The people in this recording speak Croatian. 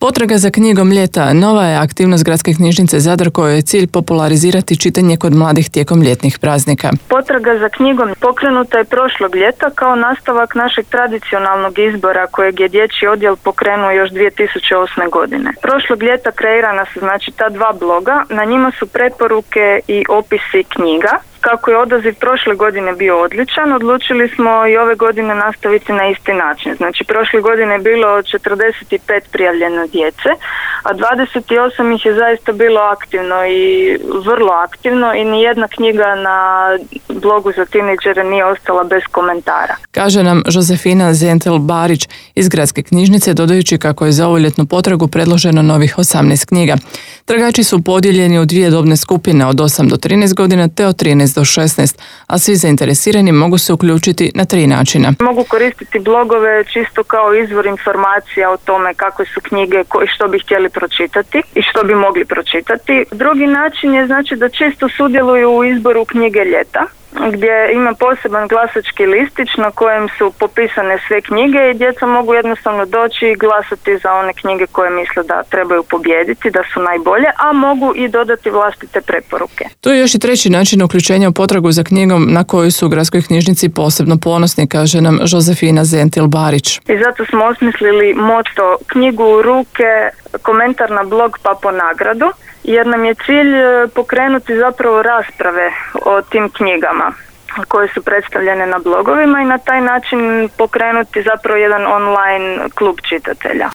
Potraga za knjigom ljeta nova je aktivnost Gradske knjižnice Zadar kojoj je cilj popularizirati čitanje kod mladih tijekom ljetnih praznika. Potraga za knjigom pokrenuta je prošlog ljeta kao nastavak našeg tradicionalnog izbora kojeg je dječji odjel pokrenuo još 2008. godine. Prošlog ljeta kreirana su ta dva bloga, na njima su preporuke i opisi knjiga. Kako je odaziv prošle godine bio odličan, odlučili smo i ove godine nastaviti na isti način. Prošle godine je bilo 45 prijavljeno djece, a 28 ih je zaista bilo aktivno i vrlo aktivno i nijedna knjiga na blogu za tinejdžere nije ostala bez komentara. Kaže nam Josefina Zentel-Barić iz Gradske knjižnice, dodajući kako je za ovu ljetnu potragu predloženo novih 18 knjiga. Tragači su podijeljeni u dvije dobne skupine od 8 do 13 godina te od 13 do 16, a svi zainteresirani mogu se uključiti na 3 načina. Mogu koristiti blogove čisto kao izvor informacija o tome kakve su knjige i što bi htjeli pročitati i što bi mogli pročitati. Drugi način je da često sudjeluju u izboru knjige ljeta, gdje ima poseban glasački listić na kojem su popisane sve knjige i djeca mogu jednostavno doći i glasati za one knjige koje misle da trebaju pobijediti, da su najbolje, a mogu i dodati vlastite preporuke. To je još i treći način uključenja u potragu za knjigom na koju su u Gradskoj knjižnici posebno ponosni, kaže nam Josefina Zentil-Barić. I zato smo osmislili moto knjigu u ruke, komentar na blog pa po nagradu, jer nam je cilj pokrenuti zapravo rasprave o tim knjigama koje su predstavljene na blogovima i na taj način pokrenuti zapravo jedan online klub čitatelja.